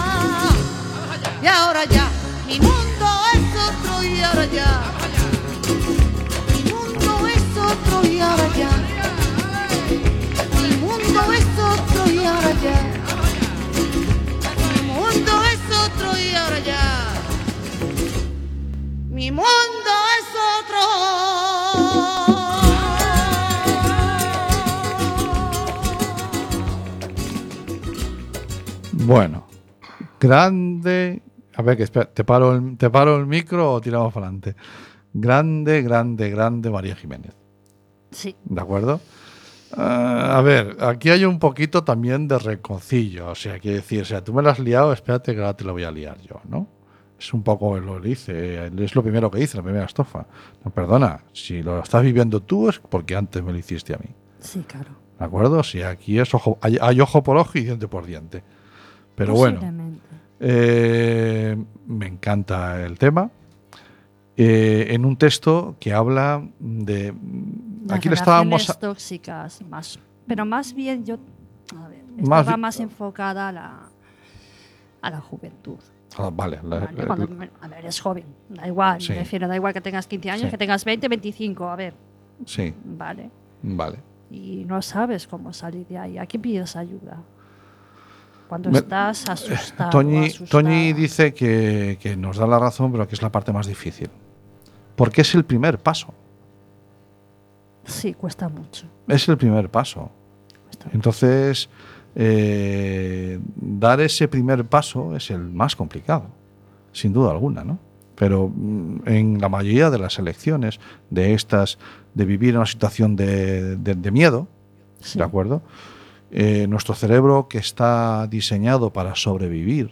y ahora ya, mi mundo es otro. Y ahora ya, mi mundo es otro. Y ahora ya, mi mundo es otro. Y ahora ya, mi mundo es otro. Y ahora ya, mi mundo es otro. Bueno, grande. A ver, que espera, ¿te paro el, te paro el micro o tiramos para adelante? Grande, grande, grande María Jiménez. Sí. ¿De acuerdo? Uh, a ver, aquí hay un poquito también de reconcilio. O sea, quiere decir, o sea, tú me la has liado, espérate que ahora te lo voy a liar yo, ¿no? Es un poco lo que dice, es lo primero que dice, la primera estrofa. No, perdona, si lo estás viviendo tú es porque antes me lo hiciste a mí. Sí, claro. ¿De acuerdo? O sea, aquí es ojo, hay, hay ojo por ojo y diente por diente. Pero bueno, eh, me encanta el tema. Eh, en un texto que habla de... Las aquí le estábamos... relaciones tóxicas, más, pero más bien yo... A ver, Más estaba bi- más enfocada a la, a la juventud. Ah, vale, la- ¿Vale? la- Cuando, a ver, eres joven, da igual, Sí. me refiero, da igual que tengas quince años, Sí. que tengas veinte, veinticinco, a ver, sí, vale. vale. Y no sabes cómo salir de ahí. ¿A quién pides ayuda? Cuando Me- estás asustado. Toñi, asustada. Toñi dice que, que nos da la razón, pero que es la parte más difícil. Porque es el primer paso. Sí, cuesta mucho. Es el primer paso. cuesta mucho. Entonces, eh, dar ese primer paso es el más complicado, sin duda alguna, ¿no? Pero mm, en la mayoría de las elecciones de estas, de vivir en una situación de, de- de miedo, Sí. ¿de acuerdo? Eh, nuestro cerebro, que está diseñado para sobrevivir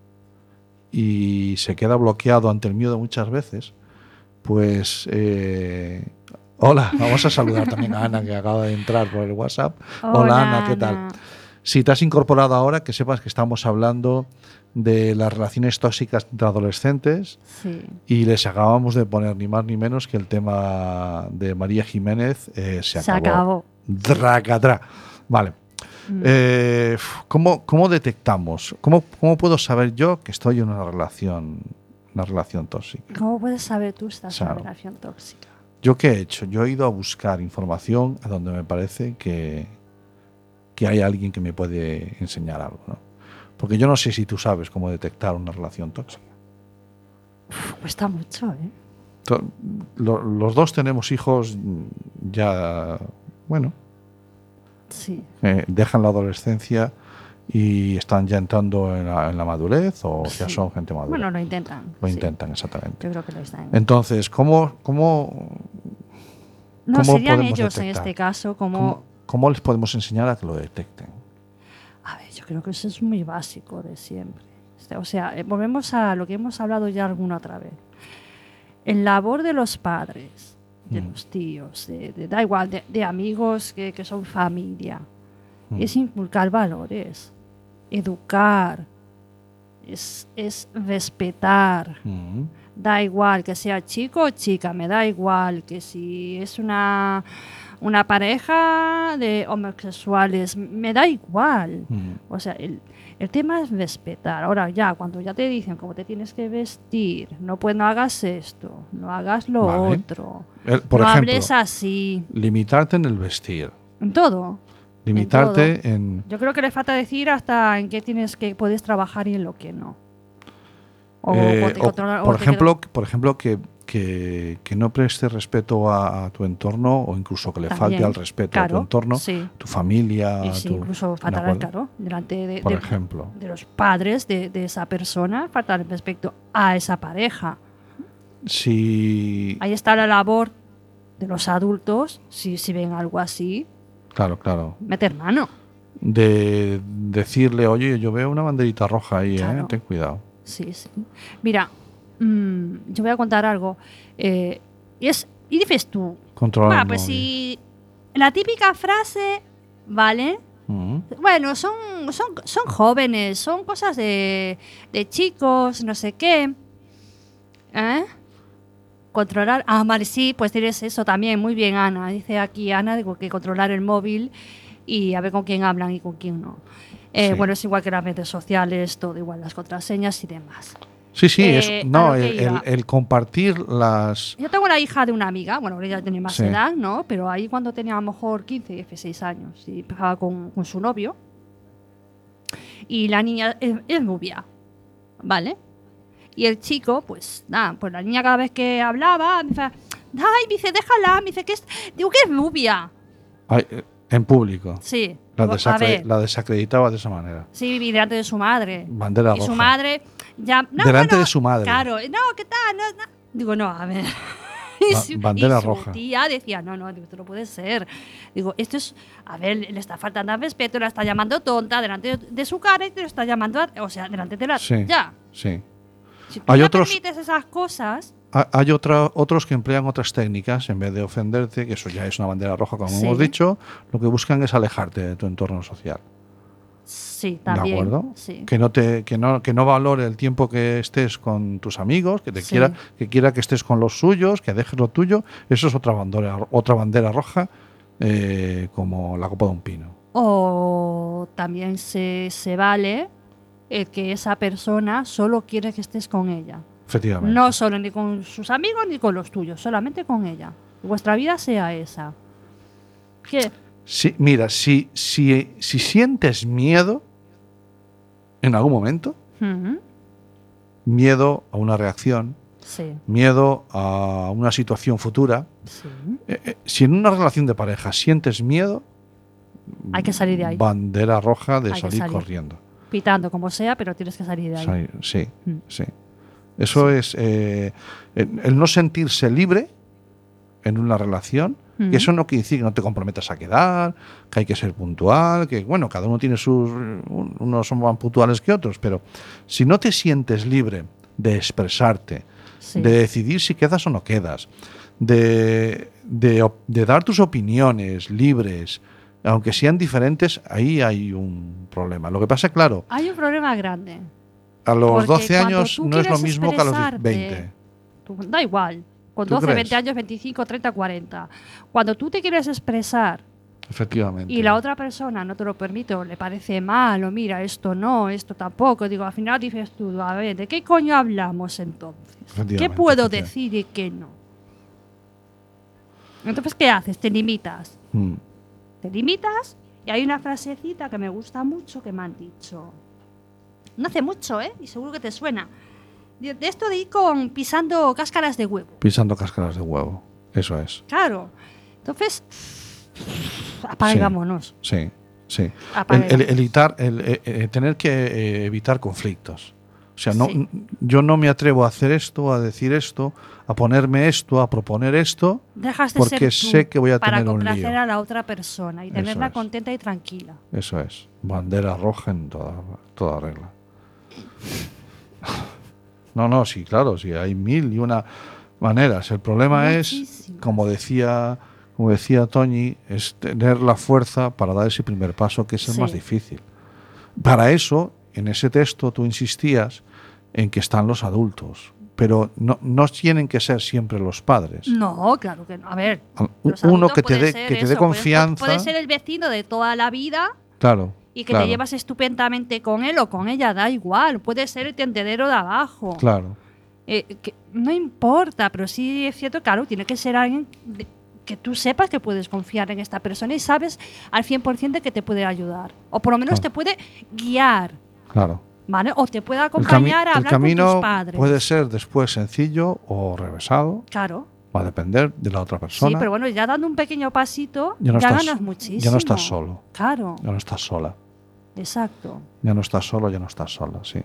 y se queda bloqueado ante el miedo muchas veces, pues... eh, hola, vamos a saludar también a Ana, que acaba de entrar por el WhatsApp. Hola, Ana, ¿qué tal? Si te has incorporado ahora, que sepas que estamos hablando de las relaciones tóxicas entre adolescentes Sí. y les acabamos de poner ni más ni menos que el tema de María Jiménez eh, se Se acabó. acabó. Dracatra. Vale. Mm. Eh, ¿cómo, cómo detectamos? ¿Cómo, ¿Cómo puedo saber yo que estoy en una relación, una relación tóxica? ¿Cómo puedes saber tú estás en Claro. una relación tóxica? ¿Yo qué he hecho? Yo he ido a buscar información a donde me parece que, que hay alguien que me puede enseñar algo, ¿no? Porque yo no sé si tú sabes cómo detectar una relación tóxica. Uf, cuesta mucho, ¿eh? To- lo- los dos tenemos hijos ya, bueno, Sí. eh, dejan la adolescencia y están ya entrando en la, en la madurez o ya Sí. son gente madura. Bueno, lo intentan. lo sí. intentan, exactamente. Yo creo que lo están. Entonces, ¿cómo, cómo, No, ¿cómo serían podemos ellos en detectar? este caso como... cómo, cómo les podemos enseñar a que lo detecten? A ver, yo creo que eso es muy básico de siempre. O sea, eh, volvemos a lo que hemos hablado ya alguna otra vez. El labor de los padres, de Mm. los tíos, de, de- da igual, de, de amigos que, que son familia, Mm. es inculcar valores, educar, es, es respetar. Mm. Da igual que sea chico o chica, me da igual que si es una, una pareja de homosexuales, me da igual. Mm. O sea, el, el tema es respetar. Ahora ya, cuando ya te dicen cómo te tienes que vestir, no pues no hagas esto, no hagas lo Vale. otro, El- por no ejemplo, hables así, limitarte en el vestir, en todo. limitarte en... Yo creo que le falta decir hasta en qué tienes que puedes trabajar y en lo que no. O, eh, o te o, controlar- o por te ejemplo, por ejemplo que, que, que no prestes respeto a, a tu entorno o incluso que le falte También, al respeto a tu claro, entorno, sí. tu familia, Y sí, tu- incluso ¿de faltar al acuerdo? claro delante de, Por de- ejemplo. de los padres de, de esa persona, faltar el respeto a esa pareja. Si... Ahí está la labor de los adultos, si, si ven algo así, Claro, claro. meter mano. De decirle, oye, yo veo una banderita roja ahí, ¿eh? Claro. Ten cuidado. Sí, sí. Mira, mm, yo voy a contar algo. Eh, y, es, y dices tú, Controlar va, el pues móvil. si la típica frase, ¿vale? Mm. Bueno, son, son, son jóvenes, son cosas de, de chicos, no sé qué. ¿Eh? Controlar. Ah, vale, sí, pues tienes eso también. Muy bien, Ana. Dice aquí Ana, digo que controlar el móvil y a ver con quién hablan y con quién no. Eh, Sí. Bueno, es igual que las redes sociales, todo igual, las contraseñas y demás. Sí, sí, Eh, es, a no, lo que el, iba. el- el compartir las... Yo tengo la hija de una amiga, bueno, ella tiene más Sí. edad, ¿no? Pero ahí cuando tenía a lo mejor quince, dieciséis años y empezaba con, con su novio. Y la niña es, es rubia, ¿vale? Y el chico, pues nada, pues la niña cada vez que hablaba, me dice, ay, me dice, déjala, me dice que es, digo que es rubia. Ay, eh, en público. Sí. La, Digo, a desacre- ver, la desacreditaba de esa manera. sí, y delante de su madre. Bandera y roja. su madre ya no, Delante bueno, de su madre. Claro, no, ¿qué tal? No, no. Digo, no, a ver. Y Ba- su, bandera y su roja. tía decía, no, no, digo, esto no puede ser. Digo, esto es, a ver, le está faltando al respeto, la está llamando tonta delante de, de su cara y te lo está llamando, a- o sea, delante de la Sí. ya. Sí. Si tú Hay no otros- permites esas cosas, Ha- Hay otra, otros que emplean otras técnicas en vez de ofenderte, que eso ya es una bandera roja, como Sí. hemos dicho. Lo que buscan es alejarte de tu entorno social. sí, también. ¿De acuerdo? Sí. Que no te, que no, que no valore el tiempo que estés con tus amigos, que te Sí. quiera, que quiera que estés con los suyos, que dejes lo tuyo. Eso es otra bandera, otra bandera roja, eh, como la copa de un pino. O también se, se vale el que esa persona solo quiere que estés con ella. Efectivamente. No solo ni con sus amigos ni con los tuyos, solamente con ella. Que vuestra vida sea esa. Que Sí, mira, si, si, si sientes miedo en algún momento, Ujú, miedo a una reacción, sí, miedo a una situación futura, sí. eh, eh, si en una relación de pareja sientes miedo, Hay que salir de ahí. bandera roja de Hay que salir salir. corriendo. Pitando como sea, pero tienes que salir de ahí. Salir- sí, Mm. sí. Eso es eh, el, el no sentirse libre en una relación. Mm. Que eso no quiere decir que no te comprometas a quedar, que hay que ser puntual, que bueno, cada uno tiene sus. un- Unos son más puntuales que otros, pero si no te sientes libre de expresarte, Sí. de decidir si quedas o no quedas, de, de op- de dar tus opiniones libres, aunque sean diferentes, ahí hay un problema. Lo que pasa, claro, Hay un problema grande. a los Porque doce cuando años tú no es lo quieres mismo que a los expresarte, veinte. Tú- da igual. Con ¿Tú doce, crees? veinte años, veinticinco, treinta, cuarenta. Cuando tú te quieres expresar Efectivamente. y la otra persona no te lo permite o le parece mal o mira, esto no, esto tampoco, digo, al final dices tú, a ver, ¿de qué coño hablamos entonces? ¿Qué Efectivamente, puedo efectivamente. decir y qué no? Entonces, ¿qué haces? Te limitas. Mm. Te limitas y hay una frasecita que me gusta mucho que me han dicho. No hace mucho, ¿eh? Y seguro que te suena. De, de esto de ir con pisando cáscaras de huevo. Pisando cáscaras de huevo. Eso es. Claro. Entonces, apagámonos. Sí, sí. El, Apaguemos. el- el evitar- el, eh, eh, tener que eh, evitar conflictos. O sea, no, Sí. yo no me atrevo a hacer esto, a decir esto, a ponerme esto, a proponer esto, Dejas de porque ser tú sé que voy a para tener un complacer lío. a la otra persona y Eso tenerla es. contenta y tranquila. Eso es. Bandera roja en toda, toda regla. No, no, sí, claro, sí, hay mil y una maneras. El problema es, Muchísimas. como decía, como decía Toñi, es tener la fuerza para dar ese primer paso, que es el Sí. más difícil. Para eso, en ese texto tú insistías en que están los adultos, pero no, no tienen que ser siempre los padres. No, claro que no. A ver, Al- los Uno adultos que te puede dé ser que te dé eso, puede- confianza. Puede ser el vecino de toda la vida Claro. y que claro, te llevas estupendamente con él o con ella, da igual. Puede ser el tendedero de abajo. Claro. Eh, que no importa, pero sí es cierto, claro, tiene que ser alguien de- que tú sepas que puedes confiar en esta persona y sabes al cien por ciento de que te puede ayudar. O por lo menos Claro. te puede guiar, Claro. ¿vale? O te puede El, cami- acompañar a el hablar con camino tus padres. puede ser después sencillo o revesado, Claro. va a depender de la otra persona. Sí, pero bueno, ya dando un pequeño pasito, Ya no ya estás- ganas muchísimo. ya no estás solo. Claro, Ya no estás sola. exacto. Ya no estás solo, ya no estás sola, sí.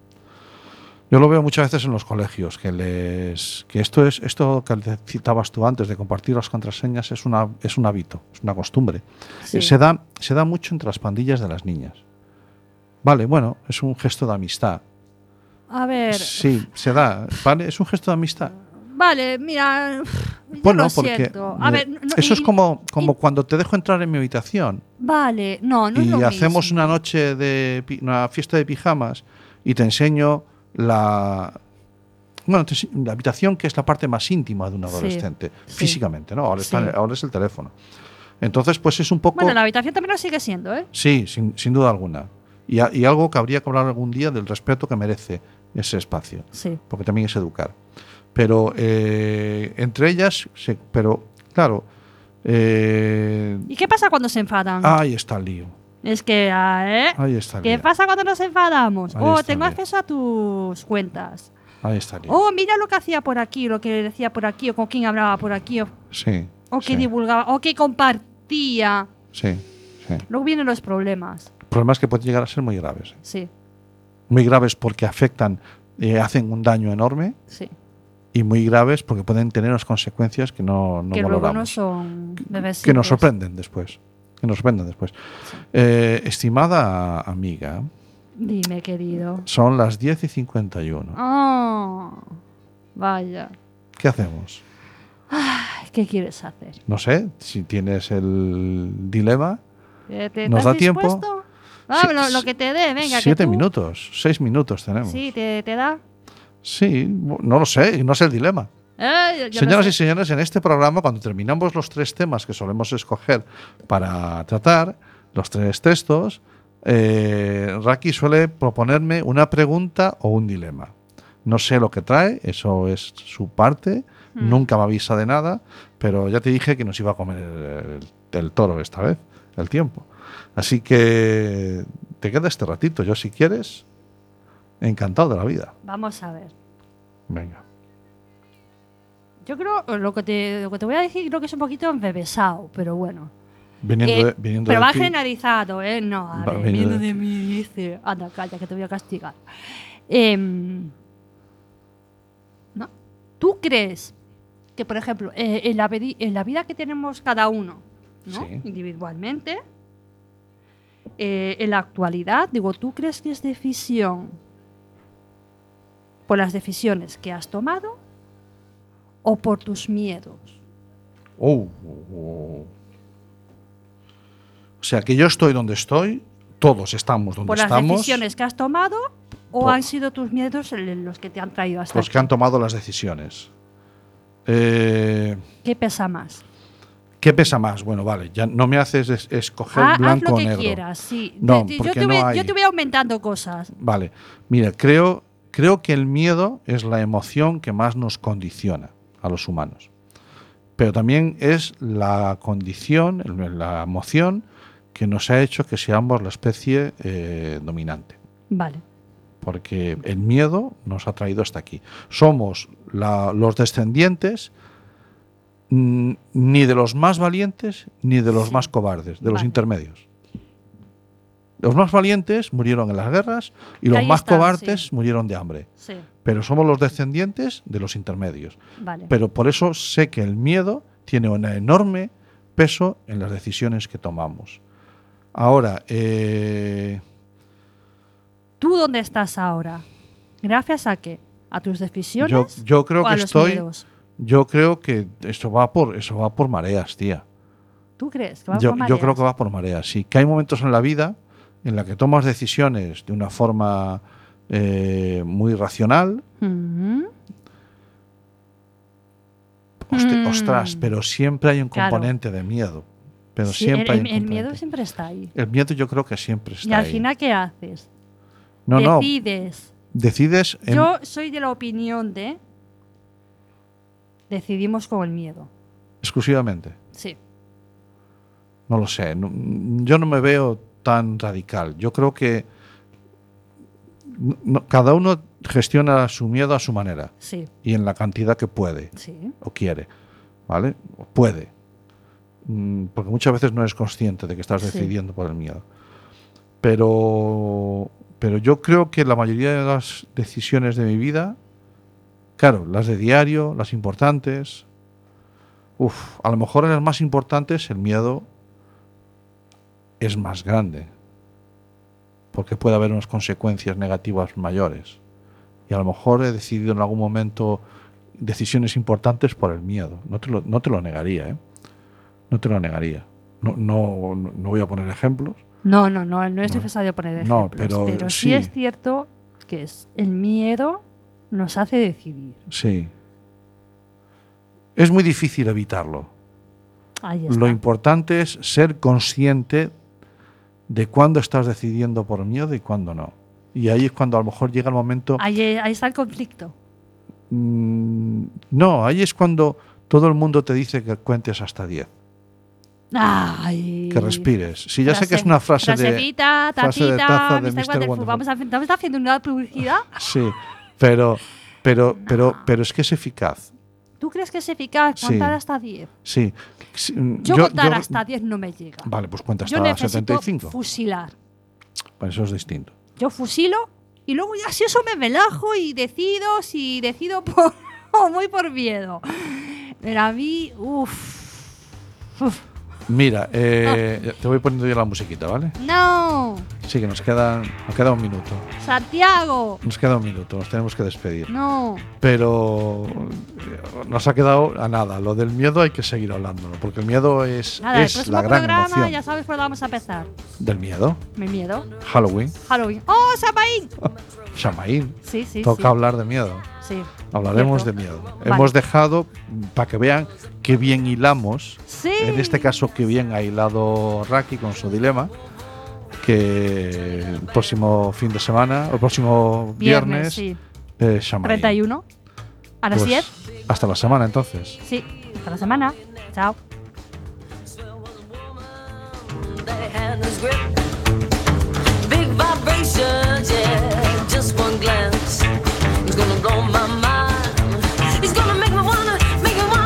Yo lo veo muchas veces en los colegios, que les que esto es esto que citabas tú antes de compartir las contraseñas es una es un hábito, es una costumbre. Sí. Eh, Se da se da mucho entre las pandillas de las niñas. Vale, bueno, es un gesto de amistad. A ver, Sí, se da, vale, es un gesto de amistad. vale, mira, yo Bueno, lo porque siento. A eh, ver, no- eso es y- como, y- como cuando te dejo entrar en mi habitación Vale, no, no es y lo hacemos mismo. una noche de pi- una fiesta de pijamas y te enseño la bueno, te ense- la habitación que es la parte más íntima de un Sí, adolescente, sí. físicamente, ¿no? Ahora, está- Sí. ahora es el teléfono. Entonces, pues es un poco Bueno, la habitación también lo sigue siendo, ¿eh? sí, sin, sin duda alguna. Y, a- y algo que habría que hablar algún día del respeto que merece ese espacio. Sí. Porque también es educar. Pero eh, entre ellas, sí, pero claro, eh, ¿Y qué pasa cuando se enfadan? ahí está el lío. Es que, ah, ¿eh? Ahí está el ¿Qué lío. pasa cuando nos enfadamos? Ahí Oh, está tengo el lío. acceso a tus cuentas. Ahí estaría. Oh, mira lo que hacía por aquí, lo que decía por aquí, o con quién hablaba por aquí, o, Sí. o que sí, divulgaba, o que compartía. Sí, sí. Luego vienen los problemas. Problemas que pueden llegar a ser muy graves. ¿eh? Sí, Muy graves porque afectan, eh, hacen un daño enorme, sí. y muy graves porque pueden tener unas consecuencias que no, no que luego no valoramos. son bebés Que nos simples. sorprenden después. Que nos sorprenden después. Eh, estimada amiga, Dime, querido. son las diez y cincuenta y uno. Oh, vaya. ¿Qué hacemos? Ay, ¿qué quieres hacer? No sé, si tienes el dilema. ¿Te, te- ¿Nos estás da tiempo? dispuesto? Ah, Sí, lo, lo que te dé, venga. que Siete tú- minutos, seis minutos tenemos. Sí, te, te da. Sí, no lo sé, no sé el dilema. Eh, yo- yo Señoras lo y sé. señores, en este programa, cuando terminamos los tres temas que solemos escoger para tratar, los tres textos, eh, Raki suele proponerme una pregunta o un dilema. No sé lo que trae, eso es su parte, Mm. nunca me avisa de nada, pero ya te dije que nos iba a comer el, el- el toro esta vez, el tiempo. Así que te queda este ratito, yo si quieres, encantado de la vida. Vamos a ver. Venga. Yo creo, lo que te, lo que te voy a decir, creo que es un poquito embebesado, pero bueno. Viniendo Eh, de, viniendo pero de va ti- generalizado, ¿eh? No, a Va ver, viniendo viniendo de- de mí, dice. Anda, calla, que te voy a castigar. Em, ¿no? ¿Tú crees que, por ejemplo, eh, en, la vedi- en la vida que tenemos cada uno, ¿no? Sí. Individualmente, eh, en la actualidad, digo, ¿tú crees que es decisión por las decisiones que has tomado o por tus miedos? Oh, oh, oh. O sea, que yo estoy donde estoy, todos estamos donde ¿Por las estamos, decisiones que has tomado o Por- han sido tus miedos el- los que te han traído hasta los aquí? que han tomado las decisiones. Eh, ¿Qué pesa más? ¿Qué pesa más? Bueno, vale, ya no me haces es- escoger Ah, haz blanco lo o que negro. quieras, sí. No, Te- te- porque yo, te no voy, hay. yo te voy aumentando cosas. Vale, mira, creo, creo que el miedo es la emoción que más nos condiciona a los humanos. Pero también es la condición, el- la emoción que nos ha hecho que seamos la especie eh, dominante. Vale. Porque el miedo nos ha traído hasta aquí. Somos la- los descendientes mm, ni de los más valientes ni de los Sí. más cobardes, de los Vale. intermedios. Los más valientes murieron en las guerras y los Ahí más está, cobardes sí. murieron de hambre. Sí, Pero somos los descendientes de los intermedios. vale. Pero por eso sé que el miedo tiene un enorme peso en las decisiones que tomamos. Ahora, eh, ¿Tú dónde estás ahora? ¿Gracias a qué? ¿A tus decisiones? yo, yo creo o que a los estoy... miedos? Yo creo que eso va por eso va por mareas, tía. ¿Tú crees que va Yo, por yo mareas? creo que va por mareas. Sí, que hay momentos en la vida en la que tomas decisiones de una forma eh, muy racional. Mm, Hosti- Mm. Ostras, pero siempre hay un Claro. componente de miedo. Pero sí, siempre el, hay un el miedo componente. siempre está ahí. El miedo yo creo que siempre está Y al ahí. final, ¿qué haces? no, no. Decides. Decides. en- Yo soy de la opinión de decidimos con el miedo. exclusivamente. Sí. No lo sé. no- yo no me veo tan radical. Yo creo que no- no- cada uno gestiona su miedo a su manera Sí, y en la cantidad que puede sí. o quiere, ¿vale? O puede. Mm, Porque muchas veces no eres consciente de que estás Sí. decidiendo por el miedo. Pero, pero yo creo que la mayoría de las decisiones de mi vida, claro, las de diario, las importantes, uf, a lo mejor en las más importantes el miedo es más grande, porque puede haber unas consecuencias negativas mayores. Y a lo mejor he decidido en algún momento decisiones importantes por el miedo. No te lo, no te lo negaría, ¿eh? No te lo negaría. No, no, no voy a poner ejemplos. No, no, no, no es No. necesario poner No, ejemplos. pero sí. sí. es cierto que es, el miedo nos hace decidir. Sí. Es muy difícil evitarlo. Ahí está. Lo importante es ser consciente de cuándo estás decidiendo por miedo y cuándo no. Y ahí es cuando a lo mejor llega el momento... Ahí, ahí está el conflicto. Mm, no, ahí es cuando todo el mundo te dice que cuentes hasta diez. Ay. Que respires. Si ya sé que es Frase- una frase de... frasecita, frase de tacita, taza de mister mister Wonderful. Wonderful. Vamos a, estamos haciendo una publicidad. Sí, pero, Pero, pero, pero es que es eficaz. ¿Tú crees que es eficaz Sí. contar hasta diez? Sí. Sí, Yo, contar hasta diez no me llega. Vale, pues cuenta Yo hasta necesito setenta y cinco. fusilar. Bueno, eso es distinto. Yo fusilo y luego ya si eso me relajo y decido si decido por o muy por miedo. Pero a mí, uff. Uf. Mira, eh, te voy poniendo yo la musiquita, ¿vale? No, Sí, que nos queda, nos queda un minuto. Santiago. Nos queda un minuto, nos tenemos que despedir. No. Pero eh, nos ha quedado a nada. Lo del miedo hay que seguir hablándolo, porque el miedo es, Nada, el es próximo la gran programa emoción ya sabes por dónde vamos a empezar. del miedo. Mi miedo. Halloween, Halloween. ¡Oh, Samaín! Shamaín. Sí, sí, Toca sí. hablar de miedo. Sí. Hablaremos Cierto. de miedo. Vale. Hemos dejado, para que vean qué bien hilamos, Sí. en este caso qué bien ha hilado Raki con su dilema, que el próximo fin de semana, o el próximo viernes, Viernes, sí. eh, Shamaín. treinta y uno. A las Pues, diez. hasta la semana entonces. Sí. Hasta la semana. Chao. That hand is grip. Big vibrations, yeah. Just one glance is gonna blow my mind.